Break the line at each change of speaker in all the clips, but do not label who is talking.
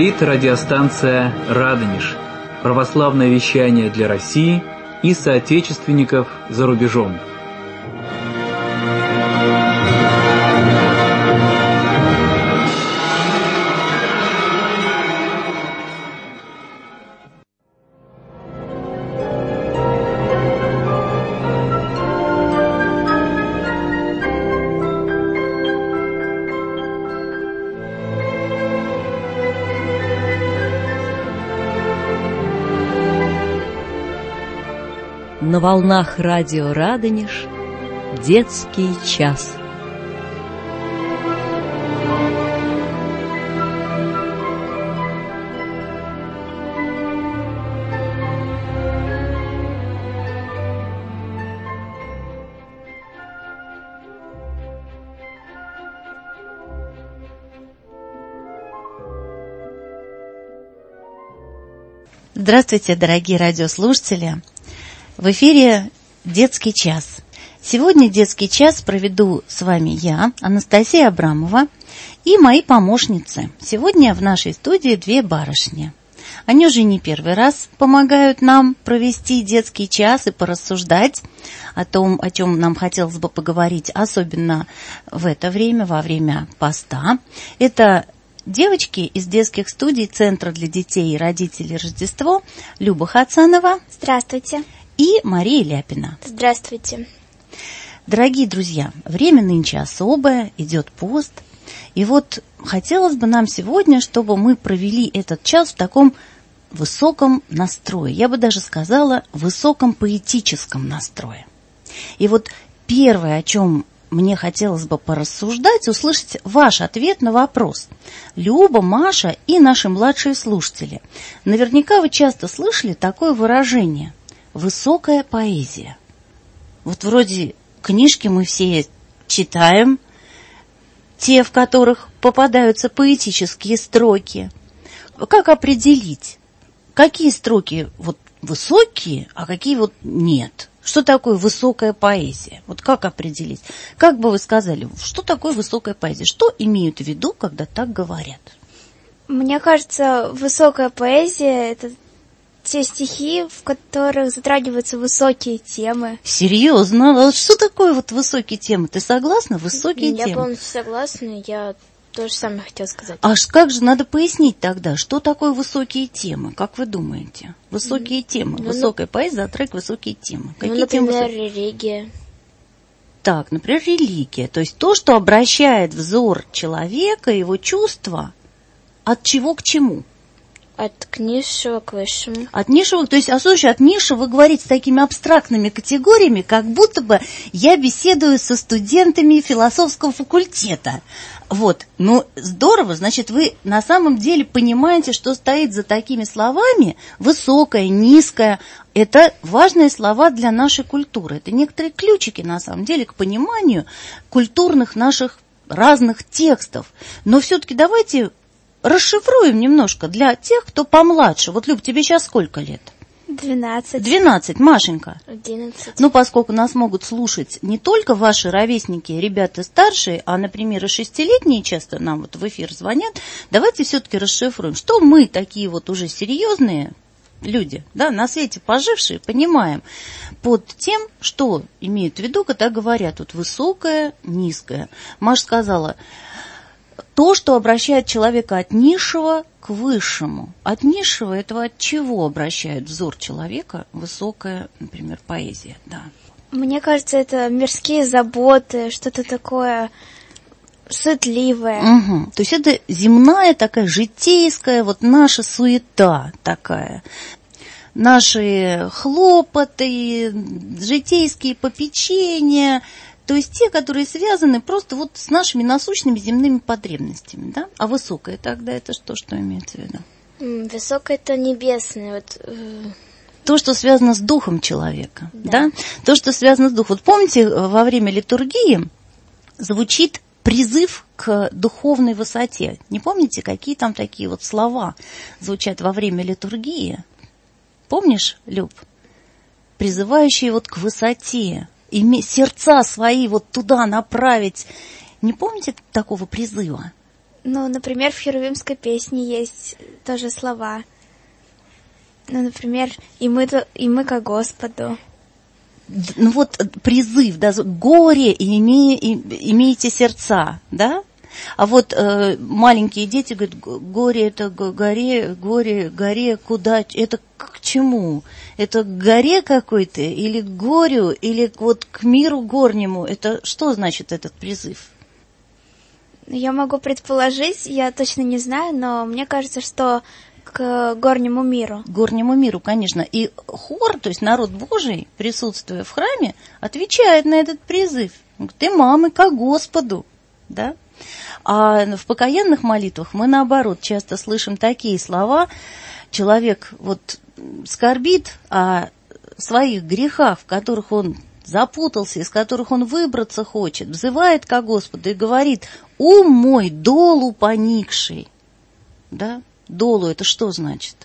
Говорит радиостанция «Радонеж». Православное вещание для России и соотечественников за рубежом.
На волнах радио «Радонеж» детский час.
Здравствуйте, дорогие радиослушатели! В эфире «Детский час». Сегодня «Детский час» проведу с вами я, Анастасия Абрамова, и мои помощницы. Сегодня в нашей студии две барышни. Они уже не первый раз помогают нам провести детский час и порассуждать о том, о чем нам хотелось бы поговорить, особенно в это время, во время поста. Это девочки из детских студий Центра для детей и родителей Рождество, Люба Хацанова.
Здравствуйте.
И Мария Ляпина.
Здравствуйте.
Дорогие друзья, время нынче особое, идет пост. И вот хотелось бы нам сегодня, чтобы мы провели этот час в таком высоком настрое. Я бы даже сказала, высоком поэтическом настрое. И вот первое, о чем мне хотелось бы порассуждать, услышать ваш ответ на вопрос. Люба, Маша и наши младшие слушатели. Наверняка вы часто слышали такое выражение – высокая поэзия. Вот вроде книжки мы все читаем, те, в которых попадаются поэтические строки. Как определить, какие строки вот высокие, а какие вот нет? Что такое высокая поэзия? Вот как определить? Как бы вы сказали, что такое высокая поэзия? Что имеют в виду, когда так говорят?
Мне кажется, высокая поэзия – это те стихи, в которых затрагиваются высокие темы.
Серьезно? Вот что такое вот высокие темы? Ты согласна? Высокие темы?
Я полностью согласна, я то же самое хотела сказать.
Аж как же надо пояснить тогда, что такое высокие темы? Как вы думаете? Высокие темы. Высокая поэзия затрагивает высокие темы. Какие
например,
темы?
религия.
Так, например, религия. То есть то, что обращает взор человека, его чувства, от чего к чему?
От низшего к высшему.
От низшего, то есть, слушай, от низшего вы говорите с такими абстрактными категориями, как будто бы я беседую со студентами философского факультета. Вот, ну, здорово, значит, вы на самом деле понимаете, что стоит за такими словами высокое, низкое. Это важные слова для нашей культуры. Это некоторые ключики, на самом деле, к пониманию культурных наших разных текстов. Но все-таки давайте расшифруем немножко для тех, кто помладше. Вот, Люб, тебе сейчас сколько лет?
12.
12. Машенька?
11.
Ну, поскольку нас могут слушать не только ваши ровесники, ребята старшие, а, например, и 6-летние часто нам вот в эфир звонят, давайте все-таки расшифруем, что мы такие вот уже серьезные люди, да, на свете пожившие, понимаем под тем, что имеют в виду, когда говорят вот высокое, низкое. Маша сказала, то, что обращает человека от низшего к высшему. От низшего этого от чего обращает взор человека высокая, например, поэзия? Да.
Мне кажется, это мирские заботы, что-то такое суетливое.
Угу. То есть это земная такая житейская, вот наша суета такая. Наши хлопоты, житейские попечения. То есть те, которые связаны просто вот с нашими насущными земными потребностями, да? А высокое тогда это что имеется в виду?
Высокое это небесное.
То, что связано с духом человека, да? То, что связано с духом. Вот помните, во время литургии звучит призыв к духовной высоте. Не помните, какие там такие вот слова звучат во время литургии? Помнишь, Люб? Призывающие вот к высоте. Сердца свои вот туда направить. Не помните такого призыва?
Ну, например, в херувимской песне есть тоже слова. Ну, например, и мы ко Господу.
Ну вот призыв, да, горе имейте сердца, да? А вот маленькие дети говорят, горе это горе, куда, это к чему? Это к горе какой-то, или к горю, или вот к миру горнему? Это что значит этот призыв?
Я могу предположить, я точно не знаю, но мне кажется, что к горнему миру.
К горнему миру, конечно. И хор, то есть народ Божий, присутствуя в храме, отвечает на этот призыв. Он говорит, ты, мамы, ко Господу, да? А в покаянных молитвах мы, наоборот, часто слышим такие слова. Человек вот скорбит о своих грехах, в которых он запутался, из которых он выбраться хочет, взывает ко Господу и говорит, ум мой долу поникший. Да? Долу это что значит?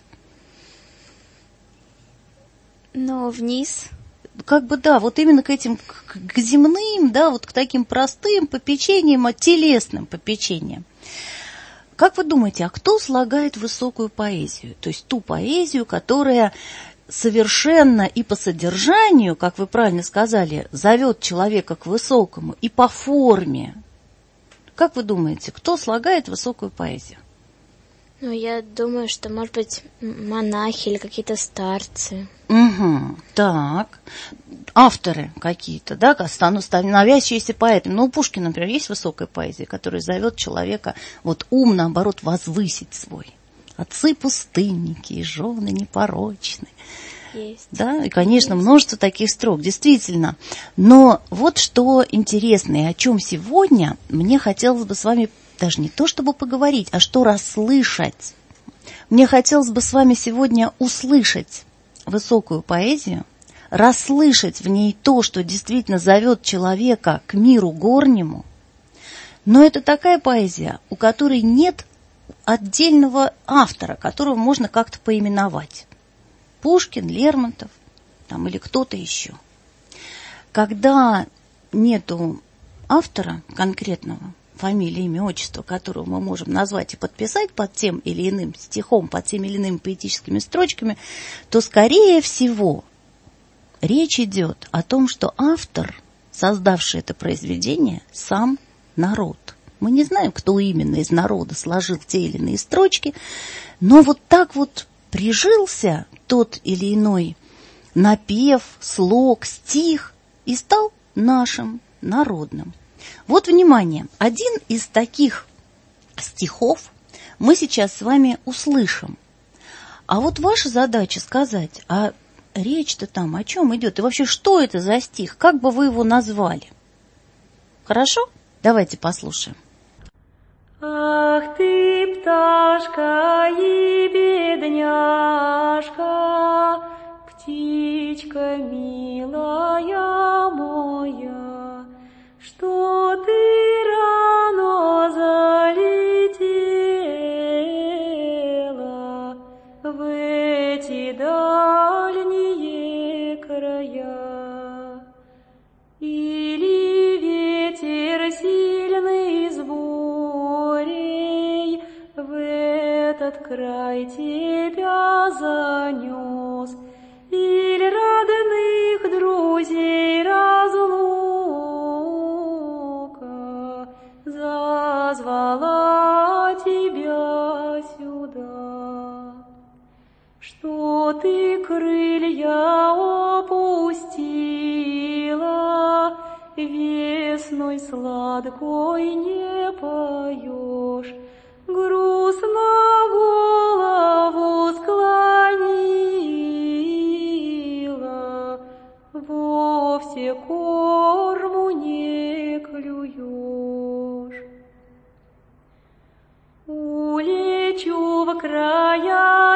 Ну, вниз.
Как бы да, вот именно к этим, к земным, да, вот к таким простым попечениям, телесным попечениям. Как вы думаете, а кто слагает высокую поэзию? То есть ту поэзию, которая совершенно и по содержанию, как вы правильно сказали, зовет человека к высокому, и по форме. Как вы думаете, кто слагает высокую поэзию?
Ну, я думаю, что, может быть, монахи или какие-то старцы.
Угу, так. Авторы какие-то, да, становящиеся поэтами. Ну, у Пушкина, например, есть высокая поэзия, которая зовет человека, вот ум, наоборот, возвысить свой. Отцы пустынники и жены непорочны.
Есть.
Да, и, конечно, множество таких строк, действительно. Но вот что интересно, и о чем сегодня мне хотелось бы с вами даже не то, чтобы поговорить, а что расслышать. Мне хотелось бы с вами сегодня услышать высокую поэзию, расслышать в ней то, что действительно зовет человека к миру горнему. Но это такая поэзия, у которой нет отдельного автора, которого можно как-то поименовать. Пушкин, Лермонтов там, или кто-то еще. Когда нету автора конкретного, фамилия, имя, отчество, которого мы можем назвать и подписать под тем или иным стихом, под теми или иными поэтическими строчками, то, скорее всего, речь идет о том, что автор, создавший это произведение, сам народ. Мы не знаем, кто именно из народа сложил те или иные строчки, но вот так вот прижился тот или иной напев, слог, стих и стал нашим, народным. Вот, внимание, один из таких стихов мы сейчас с вами услышим. А вот ваша задача сказать, а речь-то там о чем идет? И вообще, что это за стих? Как бы вы его назвали? Хорошо? Давайте послушаем.
Ах ты, пташка и бедняжка, птичка милая моя, что ты рано залетела в эти дальние края. Или ветер сильный с бурей в этот край тебя занес, или родных друзей разлука зазвала тебя сюда, что ты крылья опустила, весной сладкой не поешь, грустно голову склонила, вовсе корму не клюешь. Улечу в края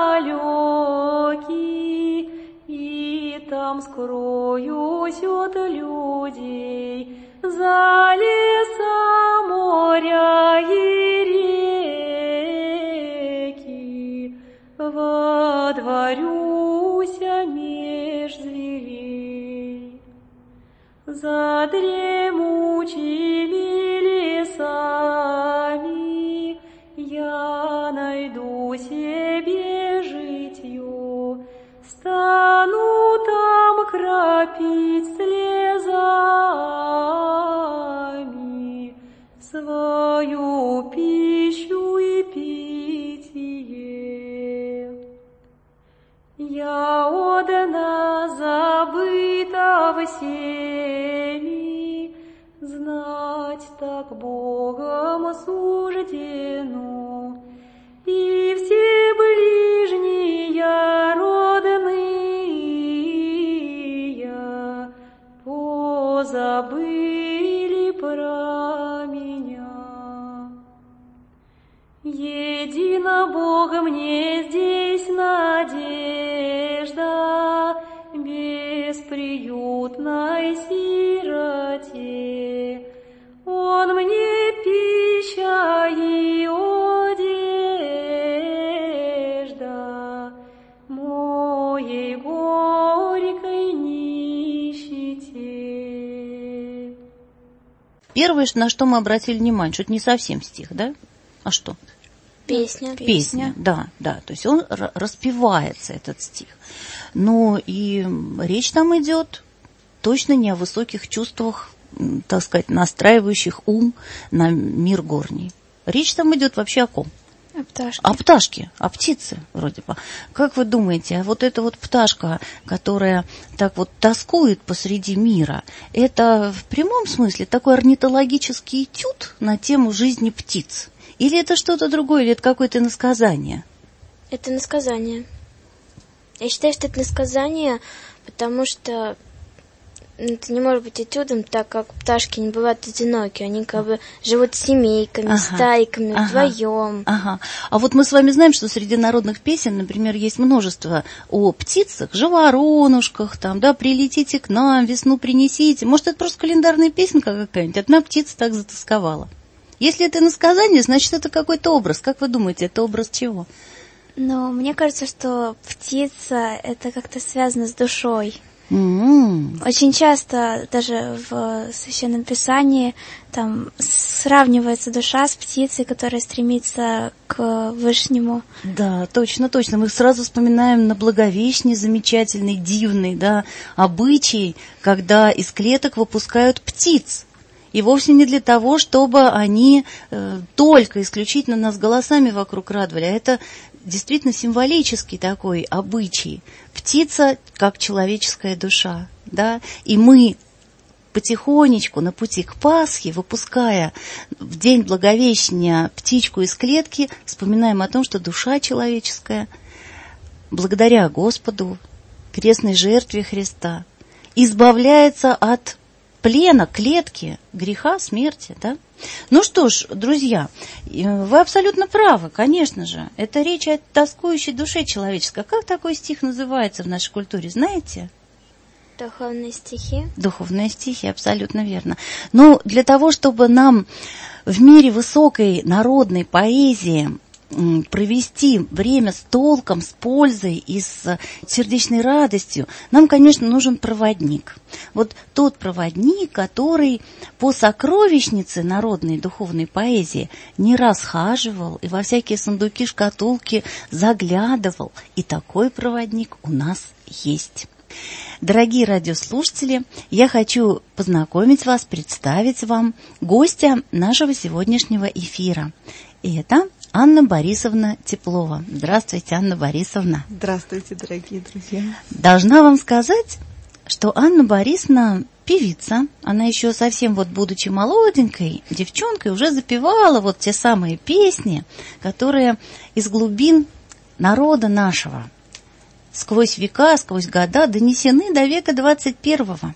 далекие, и там скроюсь от людей, за леса, моря и реки, водворюся меж зверей. За дремучими лесами себе житью, стану там кропить слезами свою пищу и питье. Я одна забыта всеми, знать так Богом суждено, и все ближние родные позабыли про меня. Едино Бог мне здесь надежда, бесприютной сироте. Он мне пища и одежда моей горькой нищете.
Первое, на что мы обратили внимание, что это не совсем стих, да? А что?
Песня.
Да. То есть он распевается, этот стих. Но и речь там идет точно не о высоких чувствах, так сказать, настраивающих ум на мир горний. Речь там идет вообще о ком?
О пташке.
О пташке, о птице вроде бы. Как вы думаете, а вот эта вот пташка, которая так вот тоскует посреди мира, это в прямом смысле такой орнитологический этюд на тему жизни птиц? Или это что-то другое, или это какое-то иносказание?
Это иносказание. Я считаю, что это иносказание, потому что это не может быть этюдом, так как пташки не бывают одиноки. Они как бы живут семейками, стайками, вдвоем.
А вот мы с вами знаем, что среди народных песен, например, есть множество о птицах, жаворонушках, там, да, прилетите к нам, весну принесите. Может, это просто календарная песенка какая-нибудь? Одна птица так затасковала. Если это иносказание, значит, это какой-то образ. Как вы думаете, это образ чего?
Но мне кажется, что птица — это как-то связано с душой. Очень часто даже в Священном Писании там сравнивается душа с птицей, которая стремится к Вышнему.
Да, точно. Мы сразу вспоминаем на Благовещение замечательный, дивный, да, обычай, когда из клеток выпускают птиц. И вовсе не для того, чтобы они только исключительно нас голосами вокруг радовали, а это действительно символический такой обычай. Птица как человеческая душа, да, и мы потихонечку на пути к Пасхе, выпуская в день Благовещения птичку из клетки, вспоминаем о том, что душа человеческая, благодаря Господу, крестной жертве Христа, избавляется от плена, клетки, греха, смерти, да? Ну что ж, друзья, вы абсолютно правы, конечно же. Это речь о тоскующей душе человеческой. Как такой стих называется в нашей культуре, знаете?
Духовные стихи.
Духовные стихи, абсолютно верно. Но для того, чтобы нам в мире высокой народной поэзии провести время с толком, с пользой и с сердечной радостью, нам, конечно, нужен проводник. Вот тот проводник, который по сокровищнице народной духовной поэзии не раз хаживал и во всякие сундуки, шкатулки заглядывал. И такой проводник у нас есть. Дорогие радиослушатели, я хочу познакомить вас, представить вам гостя нашего сегодняшнего эфира. И это Анна Борисовна Теплова. Здравствуйте, Анна Борисовна.
Здравствуйте, дорогие друзья.
Должна вам сказать, что Анна Борисовна певица. Она еще совсем вот будучи молоденькой девчонкой уже запевала вот те самые песни, которые из глубин народа нашего сквозь века, сквозь года донесены до века 21-го.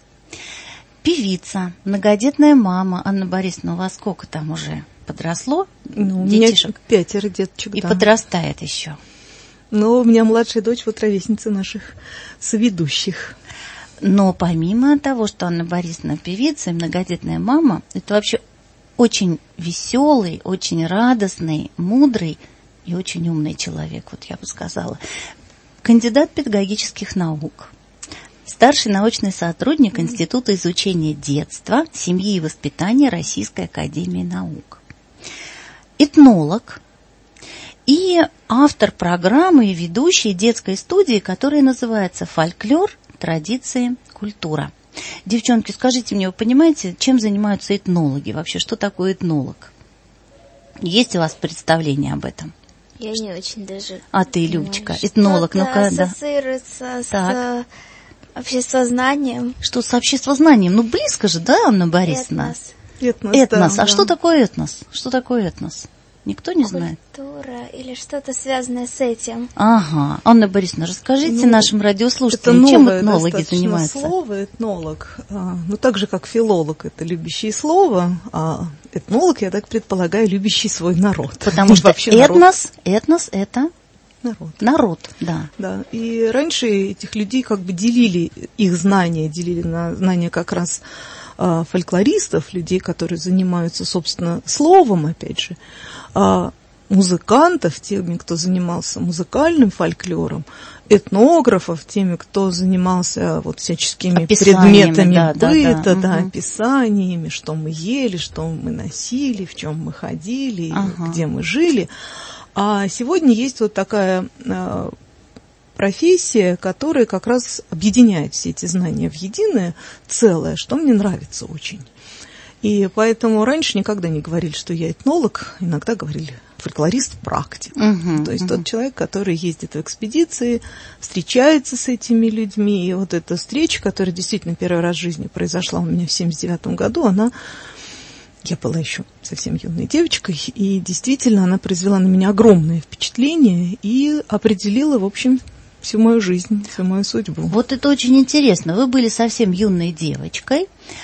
Певица, многодетная мама. Анна Борисовна, у вас сколько там уже подросло?
Ну,
детишек?
У меня 5 деточек,
и
да.
Подрастает еще.
Но у меня младшая дочь, вот ровесница наших соведущих.
Но помимо того, что Анна Борисовна певица и многодетная мама, это вообще очень веселый, очень радостный, мудрый и очень умный человек, вот я бы сказала. Кандидат педагогических наук, старший научный сотрудник Института изучения детства, семьи и воспитания Российской академии наук, этнолог и автор программы и ведущий детской студии, которая называется «Фольклор, традиции, культура». Девчонки, скажите мне, вы понимаете, чем занимаются этнологи? Вообще, что такое этнолог? Есть у вас представление об этом?
Я не очень даже.
А ты, Любочка, этнолог, ну-ка, да.
Ассоциируется с обществознанием.
Что с обществознанием? Ну, близко же, да, Анна Борисовна?
Этнос.
А что такое этнос? Что такое этнос? Никто не знает?
Культура или что-то связанное с этим.
Ага. Анна Борисовна, расскажите нашим радиослушателям, чем этнологи занимаются?
Слово этнолог, ну так же как филолог, это любящий слово, а этнолог, я так предполагаю, любящий свой народ.
Потому что этнос это народ, да.
Да. И раньше этих людей как бы делили их знания, делили на знания как раз фольклористов, людей, которые занимаются, собственно, словом, опять же, музыкантов, теми, кто занимался музыкальным фольклором, этнографов, теми, кто занимался вот всяческими предметами быта, описаниями, что мы ели, что мы носили, в чем мы ходили, где мы жили. А сегодня есть вот такая профессия, которая как раз объединяет все эти знания в единое целое, что мне нравится очень. И поэтому раньше никогда не говорили, что я этнолог, иногда говорили фольклорист-практик. То есть тот человек, который ездит в экспедиции, встречается с этими людьми. И вот эта встреча, которая действительно первый раз в жизни произошла у меня в 1979 году, я была еще совсем юной девочкой, и действительно она произвела на меня огромное впечатление и определила, в общем, всю мою жизнь, всю мою судьбу.
Вот это очень интересно. Вы были совсем юной девочкой,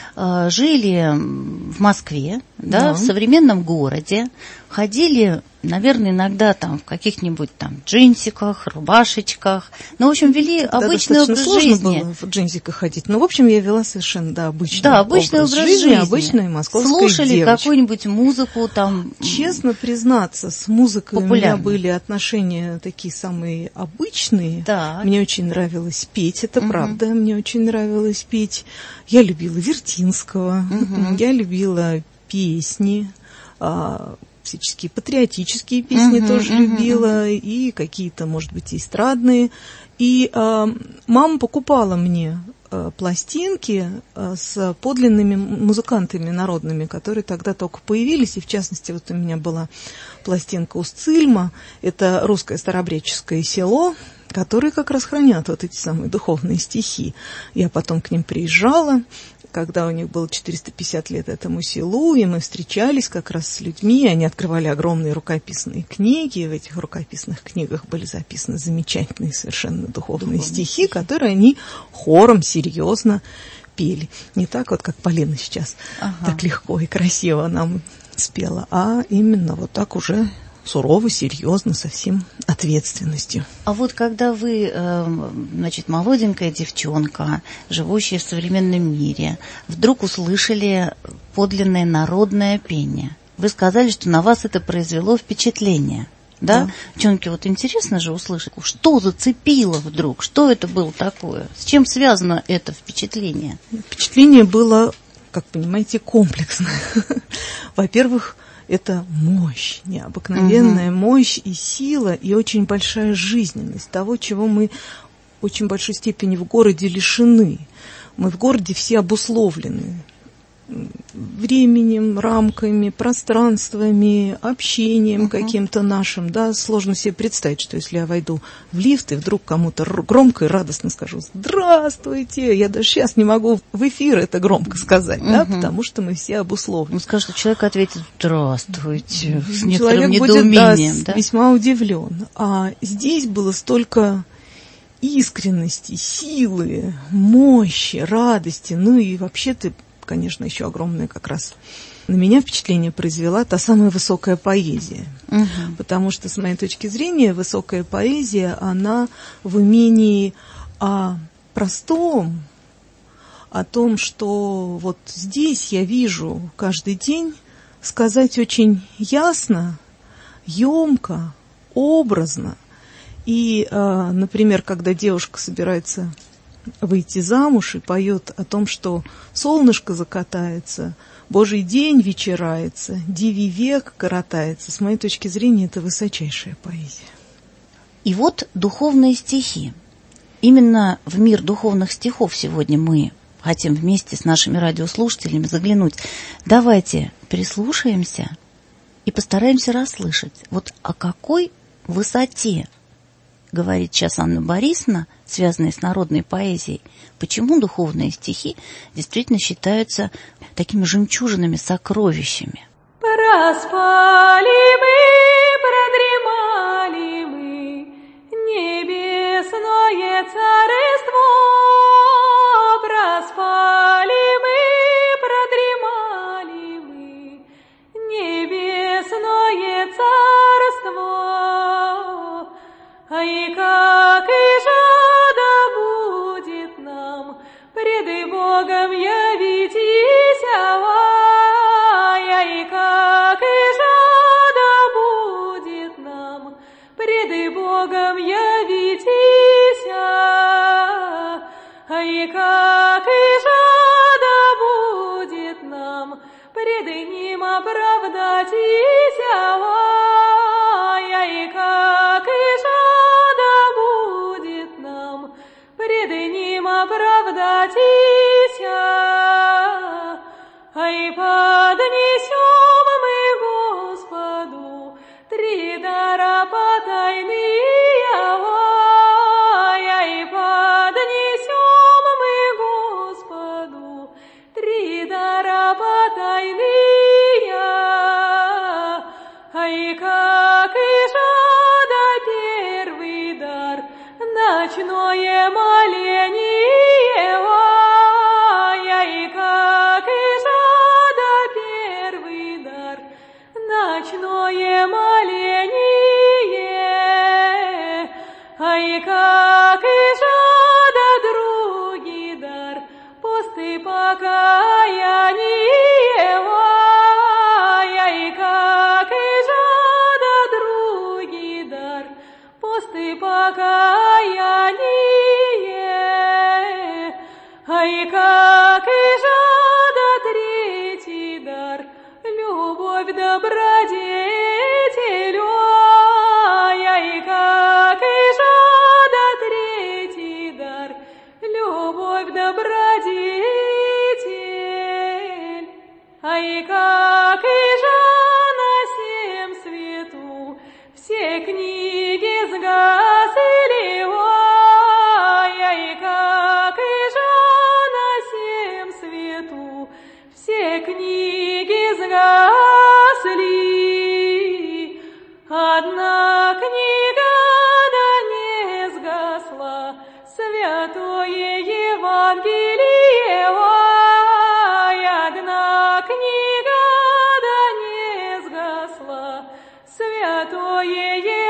жили в Москве, да, в современном городе, ходили, наверное, иногда там в каких-нибудь там джинсиках, рубашечках. Ну, в общем, вели обычный образ жизни.
Достаточно сложно было в джинсиках ходить. Но, в общем, я вела совершенно, обычный
образ жизни.
Обычная московская
Слушали
девочка.
какую-нибудь музыку там.
Честно признаться, с музыкой
популярной.
У меня были отношения такие самые обычные.
Так.
Мне очень нравилось петь, это правда. Мне очень нравилось петь. Я любила Вертинского, я любила песни, всяческие патриотические песни тоже любила, и какие-то, может быть, эстрадные. И мама покупала мне пластинки с подлинными музыкантами народными, которые тогда только появились. И, в частности, вот у меня была пластинка Устцильма, это русское старообрядческое село, которые как раз хранят вот эти самые духовные стихи. Я потом к ним приезжала, когда у них было 450 лет этому селу, и мы встречались как раз с людьми, они открывали огромные рукописные книги, и в этих рукописных книгах были записаны замечательные совершенно духовные стихи, которые они хором серьезно пели. Не так вот, как Полина сейчас так легко и красиво нам спела, а именно вот так уже сурово, серьезно, со всем ответственностью.
А вот когда вы, значит, молоденькая девчонка, живущая в современном мире, вдруг услышали подлинное народное пение, вы сказали, что на вас это произвело впечатление. Да? Девчонки, вот интересно же услышать, что зацепило вдруг, что это было такое, с чем связано это впечатление?
Впечатление было, как понимаете, комплексное. Во-первых, это мощь, необыкновенная мощь и сила, и очень большая жизненность того, чего мы в очень большой степени в городе лишены. Мы в городе все обусловлены временем, рамками, пространствами, общением каким-то нашим. Да? Сложно себе представить, что если я войду в лифт и вдруг кому-то громко и радостно скажу «Здравствуйте!», я даже сейчас не могу в эфир это громко сказать, да? Потому что мы все обусловлены.
Скажет, что человек ответит «Здравствуйте!» с некоторым
человек
недоумением.
Будет, весьма удивлен. А здесь было столько искренности, силы, мощи, радости, ну и вообще-то, конечно, еще огромное как раз на меня впечатление произвела та самая высокая поэзия. Потому что, с моей точки зрения, высокая поэзия, она в умении о простом, о том, что вот здесь я вижу каждый день, сказать очень ясно, емко, образно. И, например, когда девушка собирается выйти замуж и поет о том, что солнышко закатается, Божий день вечерается, дивий век коротается. С моей точки зрения, это высочайшая поэзия.
И вот духовные стихи. Именно в мир духовных стихов сегодня мы хотим вместе с нашими радиослушателями заглянуть. Давайте прислушаемся и постараемся расслышать, вот о какой высоте говорит сейчас Анна Борисовна, связанная с народной поэзией, почему духовные стихи действительно считаются такими жемчужинами, сокровищами.
Проспали мы, продремали мы, небесное царство. Проспали мы, продремали мы, небесное царство. Ай, как и жада будет нам пред Богом явитесь, ай, как и жада будет нам пред Богом явитесь, ай, как и жада будет нам пред Ним оправдатись, ай, как и жада будет нам пред Ним оправдатись, ай, поднесем мы Господу три дара потайные, ай, поднесем мы Господу три дара потайные, ай, как и жада первый дар, ночное моление, ай, как и жада первый дар, ночное моление, ай, как и жада другий дар, пост и покаяние, ай, как и жада другий дар, пост и покаяние, ай, как и жада третий дар, любовь добродетелю, ай, как и жада третий дар, любовь добродетель, ай, как и жана всем свету все книги сгасли, ай, как и жана всем свету все книги сгасли. Одна книга да не сгасла, святое Евангелие, ай, одна книга да не сгасла, святое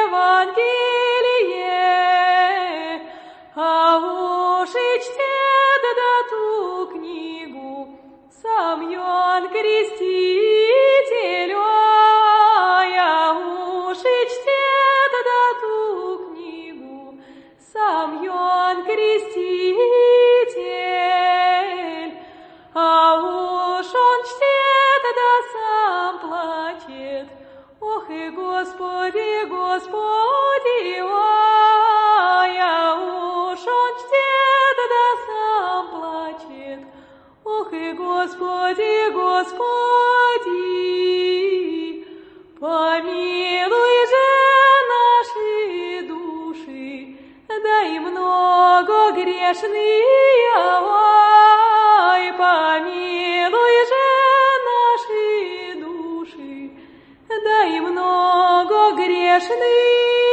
Евангелие, а уж и чтет да ту книгу сам Иоанн Креститель, ай, а уж и чтет да ту книгу сам Иоанн Креститель, а уж он чтет да сам плачет, ох и Господи, Господи, ай, а уж он чтет да сам плачет, ох и Господи, Господи, помилуй же наши души, да и много грешные, ай, помилуй же наши души, да и много грешные.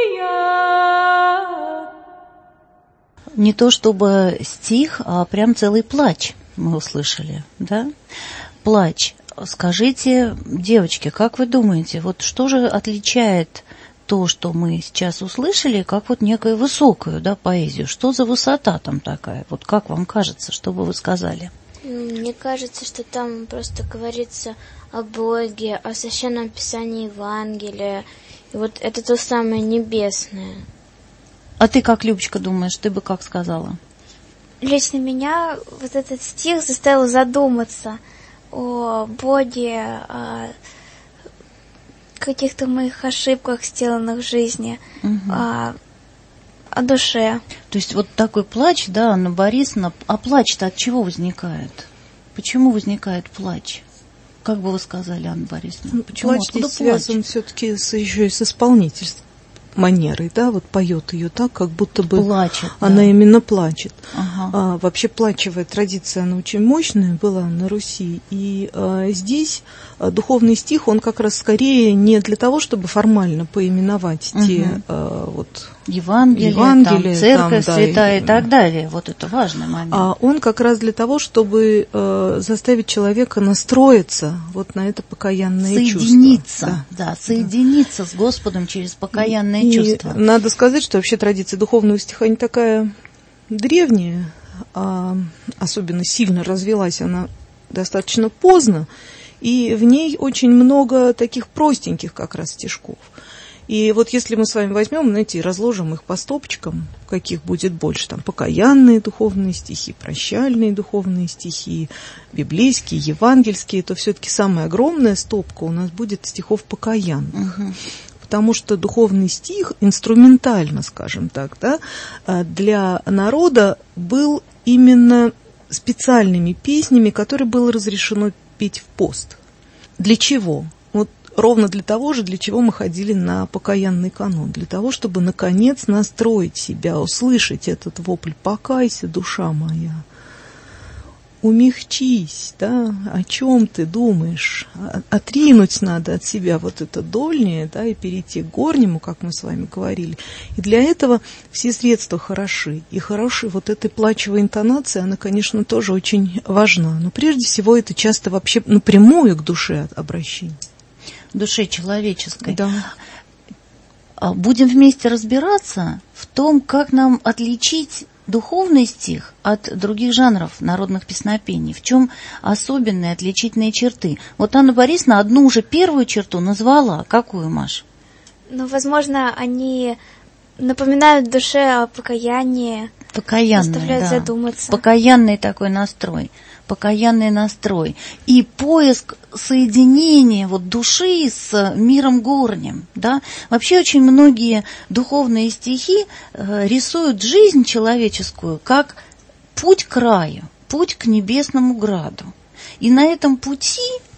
Не то чтобы стих, а прям целый плач мы услышали, да? Плач. Скажите, девочки, как вы думаете, вот что же отличает то, что мы сейчас услышали, как вот некую высокую, да, поэзию? Что за высота там такая? Вот как вам кажется, что бы вы сказали?
Мне кажется, что там просто говорится о Боге, о Священном Писании Евангелия. И вот это то самое небесное.
А ты как, Любочка, думаешь, ты бы как сказала?
Лично меня вот этот стих заставил задуматься. о Боге, о каких-то моих ошибках, сделанных в жизни, о душе.
То есть вот такой плач, да, Анна Борисовна, а плач-то от чего возникает? Почему возникает плач? Как бы вы сказали, Анна Борисовна? Почему?
Плач здесь связан все-таки еще и с исполнительством. Манерой, да, вот поет ее так, как будто бы
плачет,
она именно плачет.
Ага.
Вообще плачевая традиция, она очень мощная была на Руси. И здесь духовный стих, он как раз скорее не для того, чтобы формально поименовать те вот
Евангелие, там, церковь там, святая и так далее. Вот это важный момент.
А он как раз для того, чтобы заставить человека настроиться вот на это покаянное чувство.
Соединиться, да, соединиться с Господом через покаянное чувство.
Надо сказать, что вообще традиция духовного стиха не такая древняя, а особенно сильно развилась она достаточно поздно, и в ней очень много таких простеньких как раз стишков. И вот если мы с вами возьмем, знаете, и разложим их по стопочкам, каких будет больше, там, покаянные духовные стихи, прощальные духовные стихи, библейские, евангельские, то все-таки самая огромная стопка у нас будет стихов покаянных. Потому что духовный стих, инструментально, скажем так, да, для народа был именно специальными песнями, которые было разрешено петь в пост. Для чего? Вот ровно для того же, для чего мы ходили на покаянный канон. Для того, чтобы, наконец, настроить себя, услышать этот вопль «Покайся, душа моя». Умягчись, да, о чем ты думаешь? Отринуть надо от себя вот это дольнее, да, и перейти к горнему, как мы с вами говорили. И для этого все средства хороши. И хорошая вот эта плачевая интонация, она, конечно, тоже очень важна. Но прежде всего это часто вообще напрямую к душе обращение.
Душе человеческой.
Да.
Будем вместе разбираться в том, как нам отличить духовный стих от других жанров народных песнопений. В чем особенные отличительные черты? Вот Анна Борисовна одну уже первую черту назвала. Какую, Маш?
Ну, возможно, они напоминают душе о покаянии. Заставляют задуматься.
Покаянный такой настрой. Покаянный настрой. И поиск соединения вот души с миром горним. Да? Вообще очень многие духовные стихи рисуют жизнь человеческую как путь к раю, путь к небесному граду. И на этом пути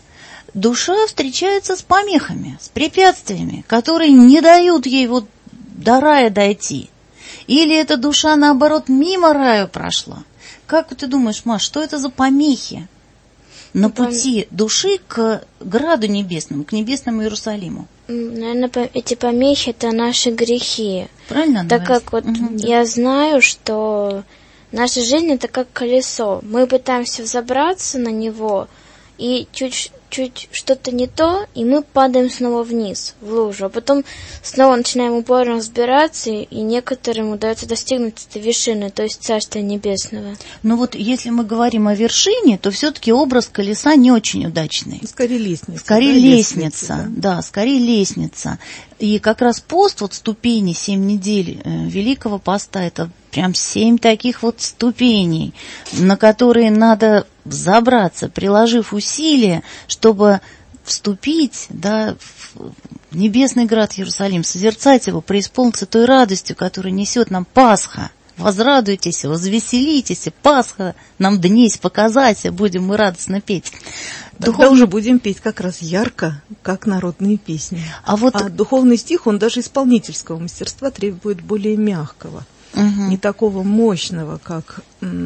душа встречается с помехами, с препятствиями, которые не дают ей вот до рая дойти. Или эта душа, наоборот, мимо рая прошла. Как ты думаешь, Маш, что это за помехи на пути души к граду небесному, к небесному Иерусалиму?
Наверное, эти помехи – это наши грехи.
Правильно?
Так как вот я знаю, что наша жизнь – это как колесо. Мы пытаемся взобраться на него, и чуть что-то не то, и мы падаем снова вниз, в лужу. А потом снова начинаем упорно разбираться, и некоторым удается достигнуть этой вершины, то есть Царства Небесного.
Но вот если мы говорим о вершине, то все-таки образ колеса не очень удачный.
Скорее лестница.
Скорее лестница, да, скорее лестница. И как раз пост, вот ступени, 7 недель Великого Поста, это прям 7 таких вот ступеней, на которые надо взобраться, приложив усилия, чтобы вступить, да, в небесный град Иерусалим, созерцать его, преисполниться той радостью, которую несет нам Пасха. Возрадуйтесь, возвеселитесь, Пасха нам днесь показать, будем мы радостно петь.
Тогда уже будем петь как раз ярко, как народные песни. А духовный стих, он даже исполнительского мастерства требует более мягкого. Не такого мощного, как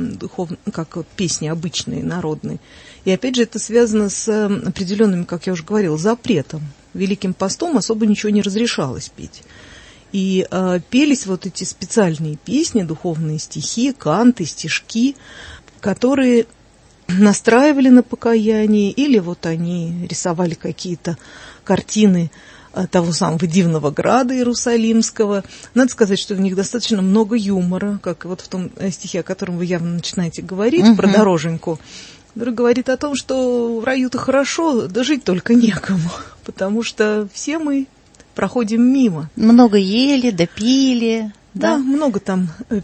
вот песни обычные, народные. И опять же это связано с определенным, как я уже говорила, запретом. Великим постом особо ничего не разрешалось петь. И пелись вот эти специальные песни, духовные стихи, канты, стишки, которые настраивали на покаяние, или вот они рисовали какие-то картины того самого дивного града Иерусалимского. Надо сказать, что в них достаточно много юмора, как вот в том стихе, о котором вы явно начинаете говорить, про дороженьку, который говорит о том, что в раю-то хорошо, да жить только некому, потому что все мы проходим мимо.
Много ели, да пили.
Да, много там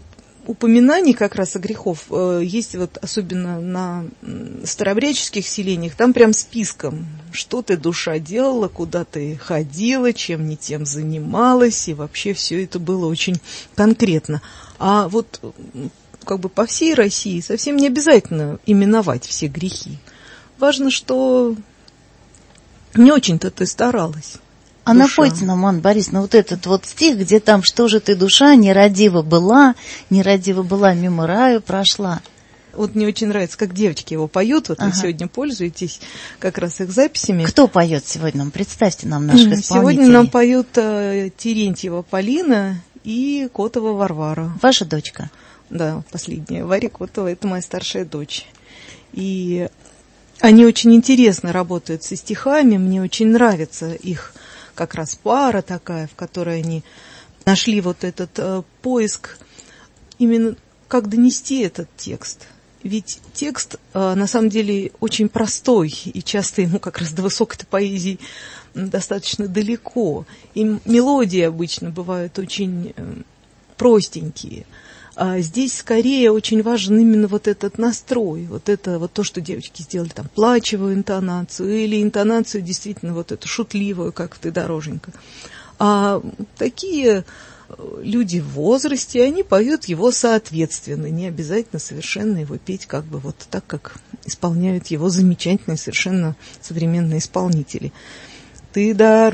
упоминаний как раз о грехов есть вот особенно на старообрядческих селениях, там прям списком, что ты, душа, делала, куда ты ходила, чем не тем занималась, и вообще все это было очень конкретно. А вот как бы по всей России совсем не обязательно именовать все грехи. Важно, что не очень-то ты старалась.
А напойте нам, Анна Борисовна, вот этот вот стих, где там «Что же ты, душа, нерадива была мимо раю прошла».
Вот мне очень нравится, как девочки его поют. Вот вы сегодня пользуетесь как раз их записями.
Кто поет сегодня нам? Представьте нам наших исполнителей.
Сегодня нам поют Терентьева Полина и Котова Варвара.
Ваша дочка?
Да, последняя. Варя Котова – это моя старшая дочь. И они очень интересно работают со стихами. Мне очень нравится их как раз пара такая, в которой они нашли вот этот поиск, именно как донести этот текст. Ведь текст на самом деле очень простой, и часто ему как раз до высокой поэзии достаточно далеко. И мелодии обычно бывают очень простенькие. А здесь скорее очень важен именно вот этот настрой, вот это вот то, что девочки сделали, там, плачевую интонацию или интонацию действительно вот эту шутливую, как «Ты, дороженька». А такие люди в возрасте, они поют его соответственно, не обязательно совершенно его петь как бы вот так, как исполняют его замечательные совершенно современные исполнители. Ты,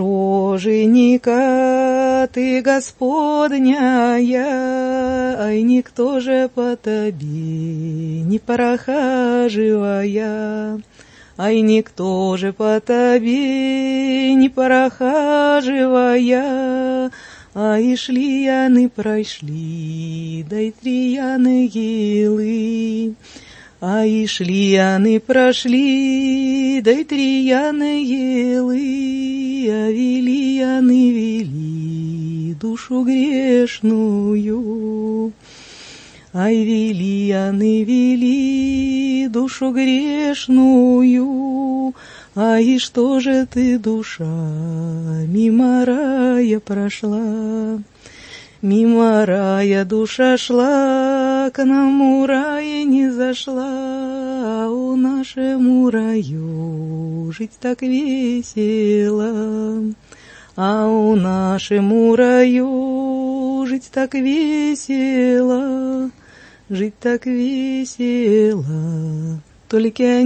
дороженька, ты господняя, ай, никто же по тебе не прохаживая, ай, никто же по тебе не прохаживая, ай, шли яны пройшли, дай три яны елы. Ай, шли яны прошли, дай три яны елы, а вели яны вели душу грешную. Ай, вели яны вели душу грешную, ай, что же ты, душа, мимо рая прошла? Мимо рая душа шла, к нам рая не зашла, а у нашему раю жить так весело, а у нашему раю жить так весело, жить так весело, только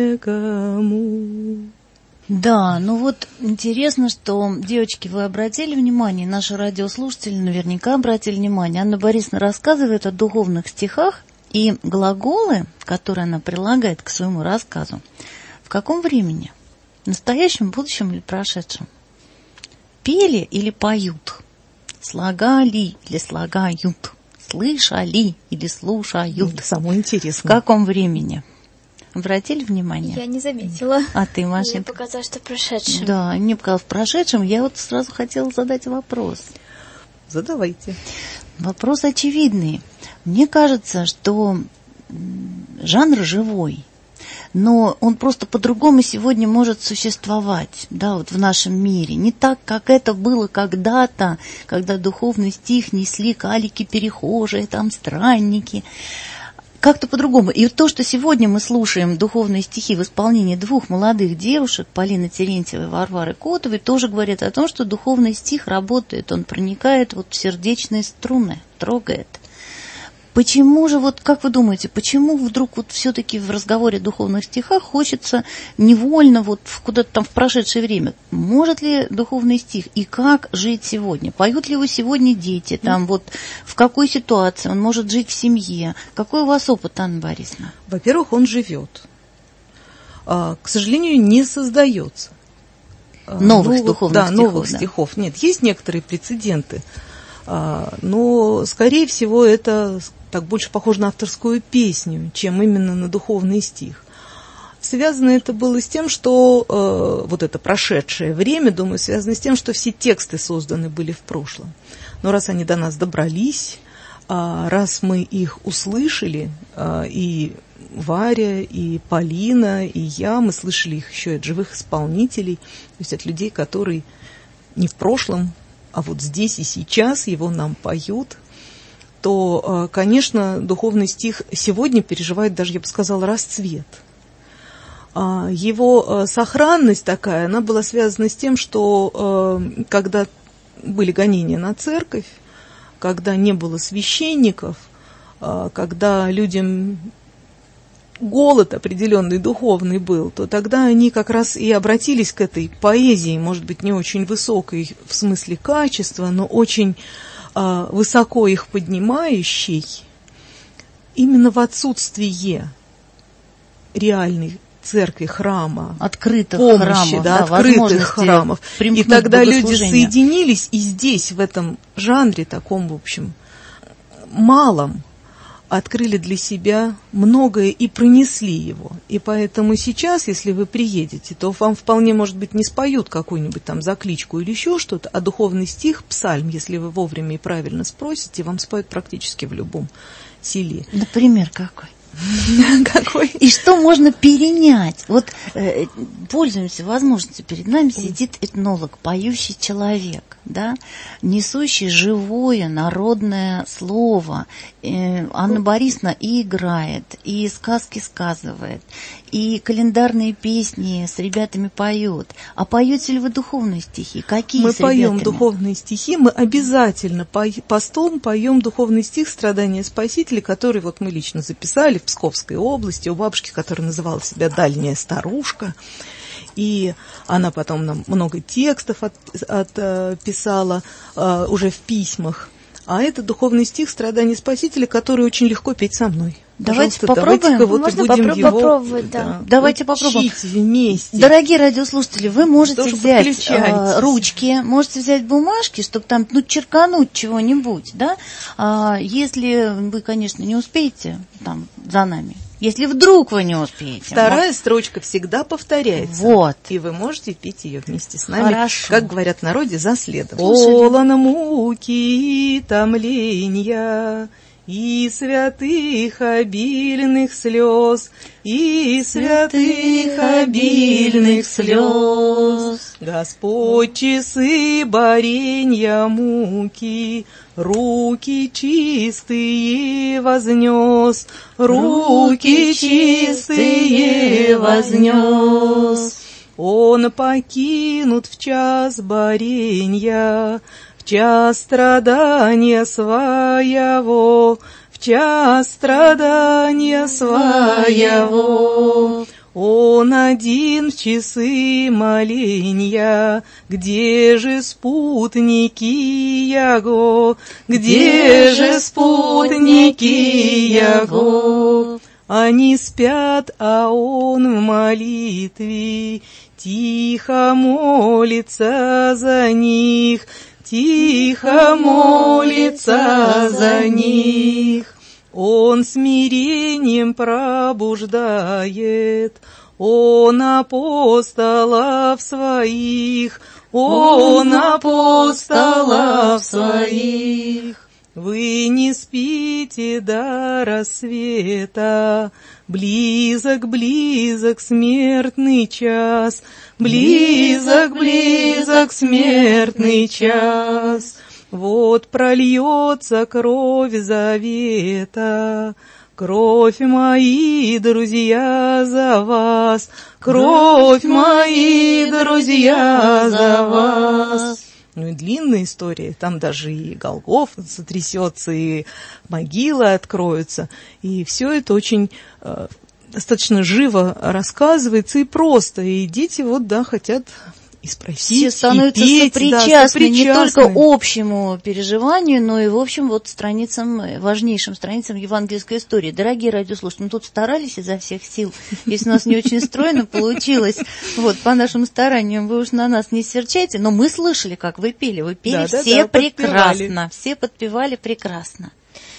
некому.
Да, ну вот интересно, что, девочки, вы обратили внимание, наши радиослушатели наверняка обратили внимание, Анна Борисовна рассказывает о духовных стихах, и глаголы, которые она прилагает к своему рассказу, в каком времени? В настоящем, будущем или прошедшем? Пели или поют? Слагали или слагают? Слышали или слушают?
Самое интересное.
В каком времени? Обратили внимание?
Я не заметила.
А ты, Маша?
Мне показалось, что в прошедшем.
Да, мне показалось в прошедшем. Я вот сразу хотела задать вопрос.
Задавайте.
Вопрос очевидный. Мне кажется, что жанр живой, но он просто по-другому сегодня может существовать, да, вот в нашем мире. Не так, как это было когда-то, когда духовный стих несли калики-перехожие, там странники. Как-то по-другому. И то, что сегодня мы слушаем духовные стихи в исполнении двух молодых девушек, Полины Терентьевой и Варвары Котовой, тоже говорит о том, что духовный стих работает, он проникает вот в сердечные струны, трогает. Почему же, вот как вы думаете, почему вдруг вот все-таки в разговоре о духовных стихах хочется невольно вот куда-то там в прошедшее время? Может ли духовный стих и как жить сегодня? Поют ли его сегодня дети? Там вот в какой ситуации он может жить в семье? Какой у вас опыт, Анна Борисовна?
Во-первых, он живет. К сожалению, не создается.
Новых духовных стихов.
Новых стихов. Нет, есть некоторые прецеденты. Но, скорее всего, это так больше похоже на авторскую песню, чем именно на духовный стих. Связано это было с тем, что вот это прошедшее время, думаю, связано с тем, что все тексты созданы были в прошлом. Но раз они до нас добрались, раз мы их услышали, и Варя, и Полина, и я, мы слышали их еще и от живых исполнителей, то есть от людей, которые не в прошлом, а вот здесь и сейчас его нам поют. то, конечно, духовный стих сегодня переживает даже, я бы сказала, расцвет. Его сохранность такая, она была связана с тем, что когда были гонения на церковь, когда не было священников, когда людям голод определенный духовный был, то тогда они как раз и обратились к этой поэзии, может быть, не очень высокой в смысле качества, но очень высоко их поднимающей, именно в отсутствие реальной церкви, храма,
открытых
помощи,
храмов,
да, открытых храмов. И тогда люди соединились, и здесь, в этом жанре таком, в общем, малом, открыли для себя многое и пронесли его. И поэтому сейчас, если вы приедете, то вам вполне, может быть, не споют какую-нибудь там закличку или еще что-то, а духовный стих, псальм, если вы вовремя и правильно спросите, вам споют практически в любом селе.
Например, какой?
Какой?
И что можно перенять? Вот пользуемся возможностью. Перед нами сидит этнолог, поющий человек, да, несущий живое народное слово. Анна Борисовна и играет, и сказки сказывает, и календарные песни с ребятами поет. А поете ли вы духовные стихи? Какие
мы
с ребятами?
Поем духовные стихи, мы обязательно постом поем духовный стих «Страдания Спасителя», который вот мы лично записали в Псковской области у бабушки, которая называла себя «Дальняя старушка». И она потом нам много текстов отписала уже в письмах. А это духовный стих «Страдания Спасителя», который очень легко петь со мной.
Давайте попробуем.
Вот можно попробовать,
да. Давайте попробуем.
Учить вместе.
Дорогие радиослушатели, вы можете взять ручки, можете взять бумажки, чтобы там черкануть чего-нибудь, да? Если вы, конечно, не успеете там за нами. Если вдруг вы не успеете.
Вторая строчка всегда повторяется.
Вот.
И вы можете петь ее вместе с нами.
Хорошо.
Как говорят в народе, за следом. Полон муки и томления, и святых обильных слез, и святых обильных слез. Господь часы боренья муки, руки чистые вознес, руки чистые вознес. Он покинут в час боренья, в час страдания своего, в час страдания своего. Он один в часы моления, где же спутники Его, где же спутники Его? Они спят, а он в молитве тихо молится за них, тихо молится за них. Он смирением пробуждает, он апостолов своих, он апостолов своих. Вы не спите до рассвета, близок, близок смертный час, близок, близок смертный час. Вот прольется кровь завета, кровь мои, друзья, за вас, кровь мои, друзья, за вас. Ну и длинная история, там даже и Голгофа сотрясется, и могилы откроются, и все это очень достаточно живо рассказывается и просто, и дети хотят и спросить,
все становятся
и петь,
сопричастны не только общему переживанию, но и, в общем, страницам, важнейшим страницам евангельской истории. Дорогие радиослушатели, мы тут старались изо всех сил. Если у нас не очень стройно получилось, по нашим стараниям, вы уж на нас не серчайте, но мы слышали, как вы пели. Вы пели все прекрасно, все подпевали прекрасно.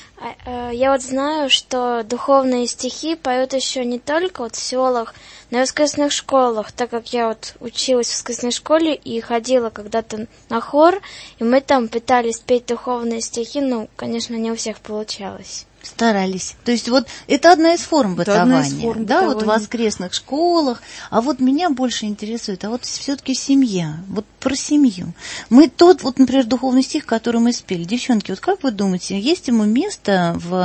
Я знаю, что духовные стихи поют еще не только в селах, но и в воскресных школах, так как я училась в воскресной школе и ходила когда-то на хор, и мы там пытались петь духовные стихи, конечно, не у всех получалось.
Старались. То есть вот это одна из форм бытования.
Одна из форм
да,
бытования.
вот в воскресных школах. А вот меня больше интересует, а вот все-таки семья. Вот про семью. Мы тот, вот, например, духовный стих, который мы спели. Девчонки, вот как вы думаете, есть ему место в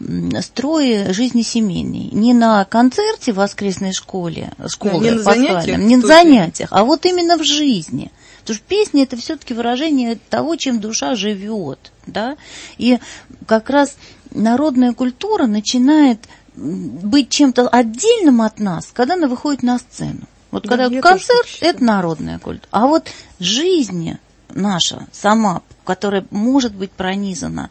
строе жизни семейной? Не на концерте в воскресной школе,
не на занятиях,
не на занятиях, а вот именно в жизни. Потому что песня – это все-таки выражение того, чем душа живет. Да? И как раз народная культура начинает быть чем-то отдельным от нас, когда она выходит на сцену. Вот
Да,
когда концерт – это народная культура. А вот жизнь наша сама, которая может быть пронизана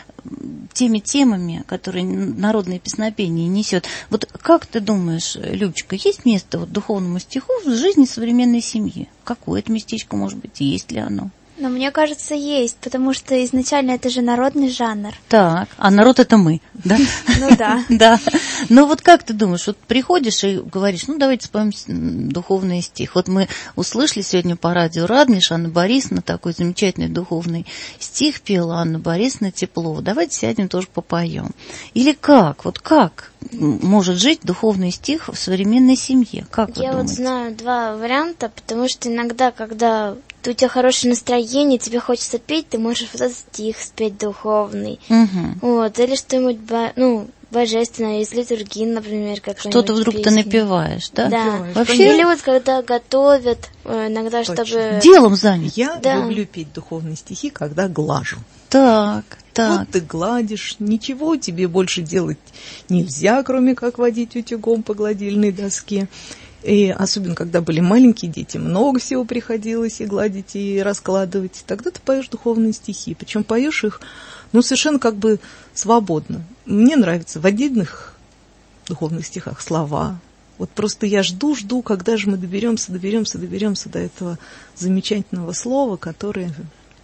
теми темами, которые народное песнопение несет. Вот как ты думаешь, Любочка, есть место вот духовному стиху в жизни современной семьи? Какое это местечко может быть? Есть ли оно?
Но мне кажется, есть, потому что изначально это же народный жанр.
Так, а народ это мы, да?
Ну да.
Да. Но вот как ты думаешь, вот приходишь и говоришь, ну давайте споем духовный стих. Вот мы услышали сегодня по радио Радонеж, Анна Борисовна такой замечательный духовный стих пела, Анна Борисовна Теплова. Давайте сядем тоже попоем. Или как? Вот как может жить духовный стих в современной семье? Как вы
Я
думаете?
вот знаю два варианта, потому что иногда, когда у тебя хорошее настроение, тебе хочется петь, ты можешь вот этот стих спеть духовный.
Угу.
Вот, или что-нибудь, божественное, из литургии, например, какая-нибудь
Что-то вдруг
песня.
ты напеваешь, да?
Да.
Вообще
Или вот когда готовят, иногда,
Точно.
чтобы...
делом занят.
Я
Да.
люблю петь духовные стихи, когда глажу.
Так.
Вот ты гладишь, ничего тебе больше делать нельзя, кроме как водить утюгом по гладильной доске. И особенно, когда были маленькие дети, много всего приходилось и гладить, и раскладывать. Тогда ты поешь духовные стихи. Причем поешь их, совершенно как бы свободно. Мне нравится в отдельных духовных стихах слова. Вот просто я жду, когда же мы доберемся до этого замечательного слова, которое